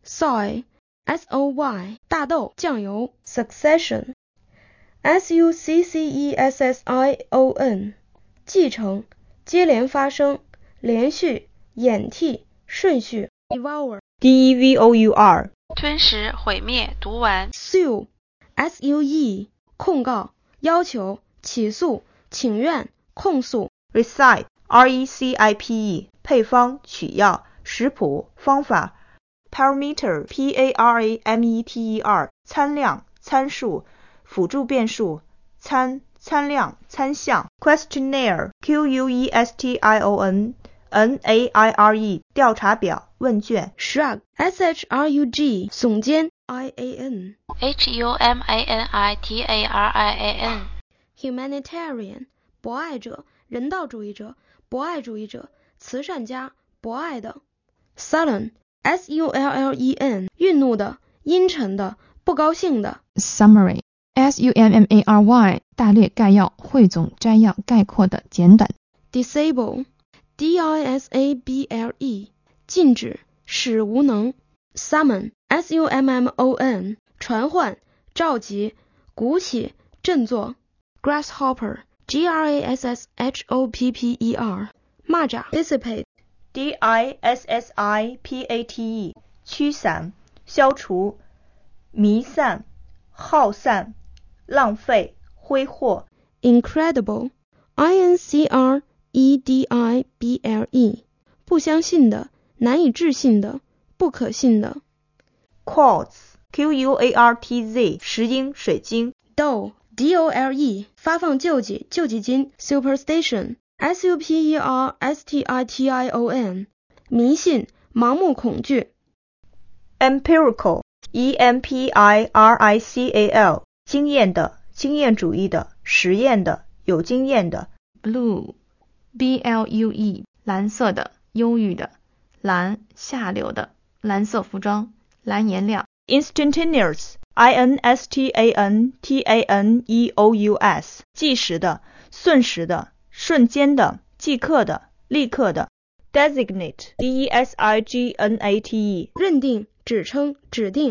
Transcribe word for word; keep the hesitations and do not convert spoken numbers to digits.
soy S O Y 大豆酱油 succession S U C C E S S I O N 继承接连发生连续演替顺序 devour D E V O U R 吞食毁灭读完 sue S U E 控告要求起诉请愿控诉 Recite R E C I P E 配方取药食谱方法 Parameter P A R A M E T E R 参量参数辅助变数参参量参项 Questionnaire Q U E S T I O N N A I R E 调查表问卷 shrug S H R U G 耸肩 I A N H U M A N I T A R I A N Humanitarian 博爱者人道主义者博爱主义者慈善家博爱的 Sullen S U L L E N 愠怒的阴沉的不高兴的 Summary S U M M A R Y 大略概要汇总摘要概括的简短 Disable D I S A B L E 禁止使无能 Summon S U M M O N 传唤召集鼓起振作 Grasshopper G R A S S H O P P E R 蚂蚱 Dissipate D I S S I P A T E 驱散消除弥散耗散浪费挥霍 Incredible I N C R E D I B L E 不相信的难以置信的不可信的 Quartz Q U A R T Z 石英水晶 Dole D O L E 发放救济救济金 Superstition S U P E R S T I T I O N 迷信盲目恐惧 Empirical E M P I R I C A L 经验的经验主义的实验的有经验的 Blue B L U E 蓝色的忧郁的蓝下流的蓝色服装蓝颜料 Instantaneous I N S T A N T A N E O U S 即时的瞬时的瞬间的即刻的立刻的 Designate D E S I G N A T E 认定指称指定